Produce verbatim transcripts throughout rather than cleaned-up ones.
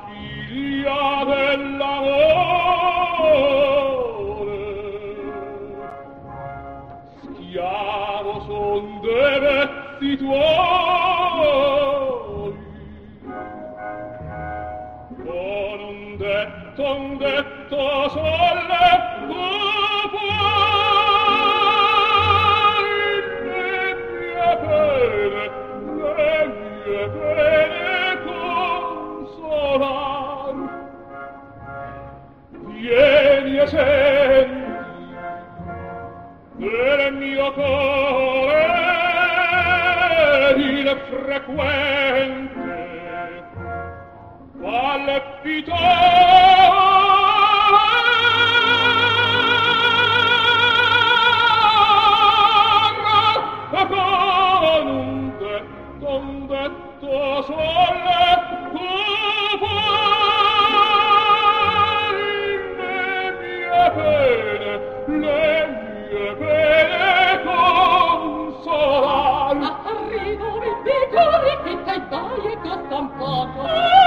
figlia dell'amore. Schiavo son dei vezzi tuoi, con un detto, un detto solle tu puoi le mie pene, le mie pene consolar. Vieni e senti nel mio cuore il frequente palpitare con un detto, un detto sole tu puoi le mie pene, le mie pene consolar. Arrivo il piccolo che te dai e costa un poco.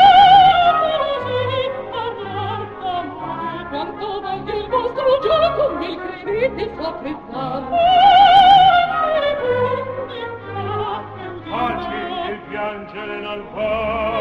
Quanto vale il vostro gioco, mi credete so apprezzare. Taci il piangere non fa.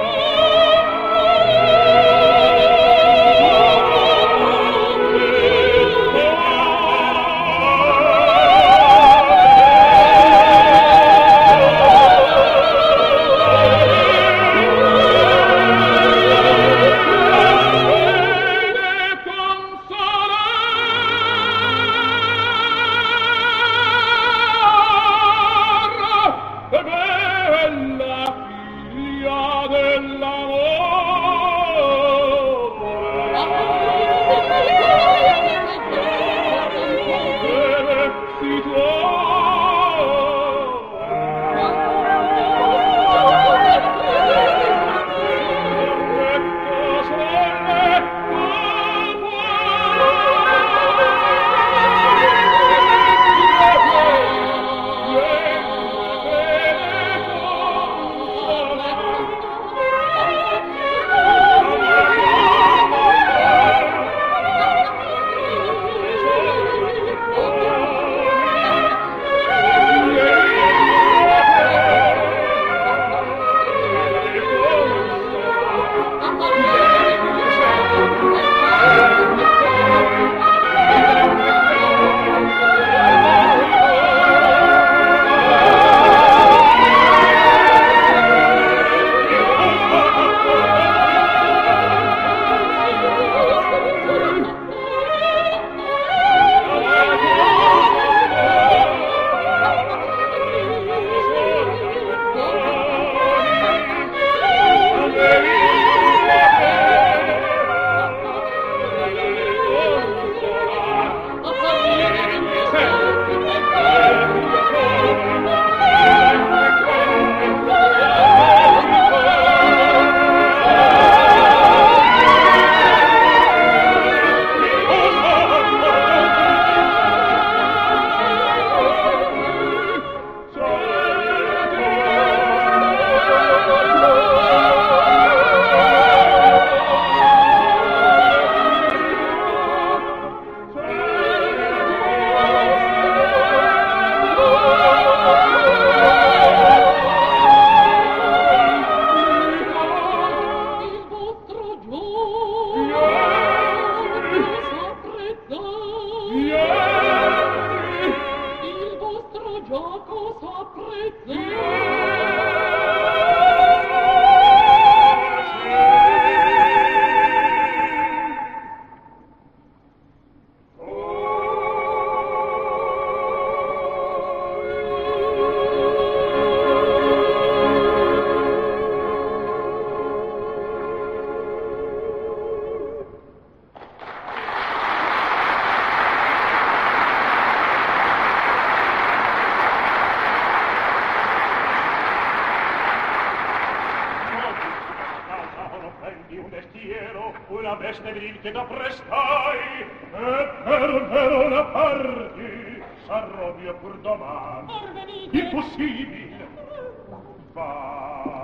una veste viril che t'apprestai, e per me non la parti, sarò mio pur domani. Impossibile. Va.